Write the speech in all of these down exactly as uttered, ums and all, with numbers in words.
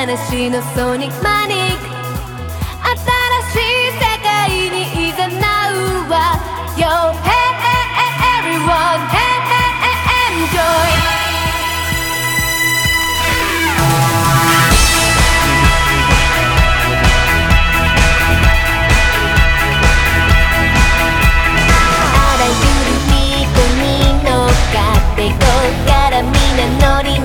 話のソニックマニック新しい世界にいざなうわ Yo hey everyone hey enjoyノリノリ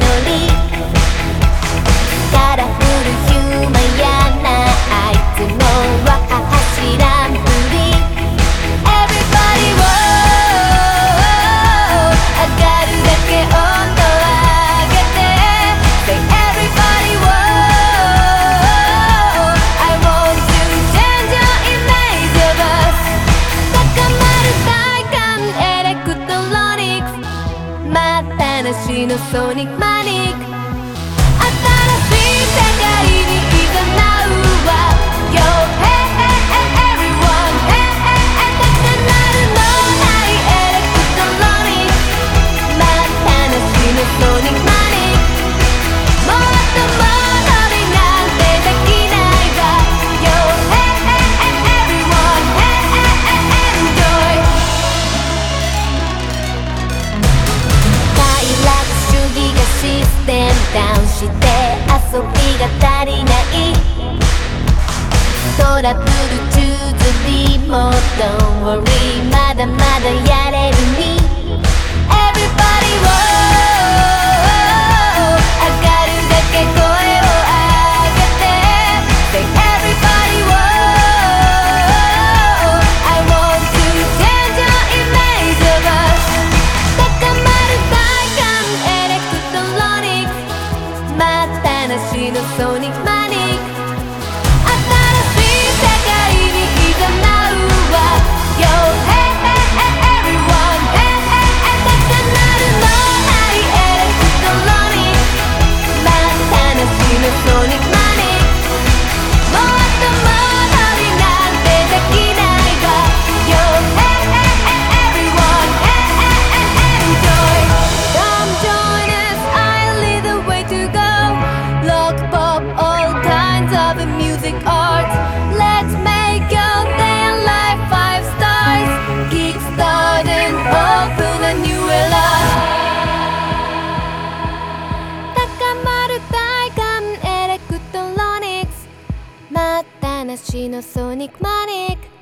カラフルヒューマンやなあいつもは走らんぷり Everybody whoa 上がるだけ温度上げて Say everybody whoa I want to change your image of us 高まる体感エレクトロニクスまたなしのソニックマニック新しい世界にいざなうわ Yo hey everyone hey高鳴るのないエレクトロニクスまたなしのソニックマニックもっともノリなんてできないわ Yo hey everyone hey enjoy 快楽主義がシステムダウンして遊びが足りないトラブル中ずりも Don't worry まだまだやれるに Everybody whoa 上がるだけ声を上げて Say everybody whoa I want to change your image of us 高まる体感エレクトロニクスまたなしのソニックマニック新しい世界にいざなうわ Yo hey everyone hey高鳴るのないエレクトロニクスまたなしのソニックマニックもっともノリなんてできないわ Yo hey everyone hey enjoy Come join us I'll lead the way to go Rock, pop, all kinds of music art Let's make your day and life five stars Kickstart and open a new era 高まる体感エレクトロニクスまたなしのソニックマニック